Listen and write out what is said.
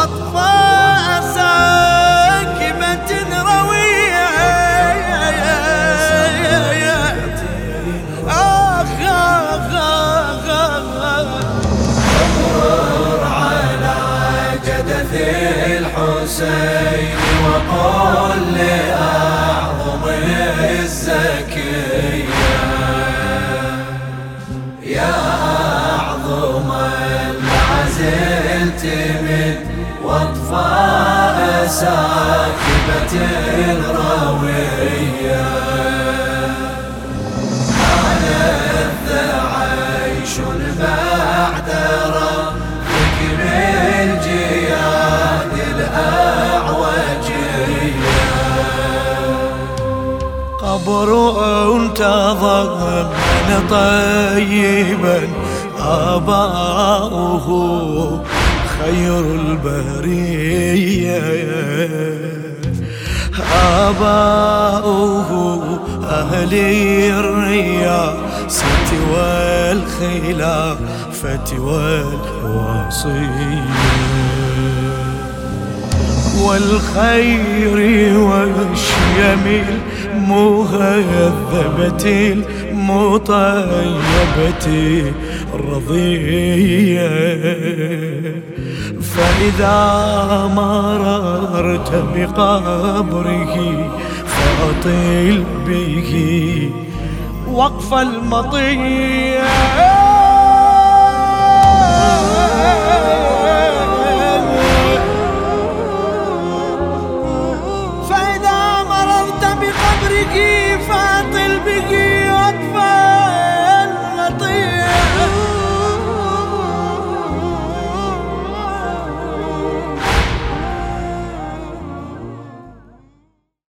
وأطفاء ساكبة روية. أمر على جدث الحسين وقل لأعظم الزكية يا أعظم العزلت من وأطفاء ساكبة روية. عيش بعد ربك من جياد الأعوجية. قبر تضمن طيبا آباؤه خير البرية. آباؤه أهل الرياسة والخلافة والوصية والخير والشيم المهذبة المطيبة الرضية. فإذا مررت بقبره فأطل به وقف المطية. فإذا مررت بقبره فأطل به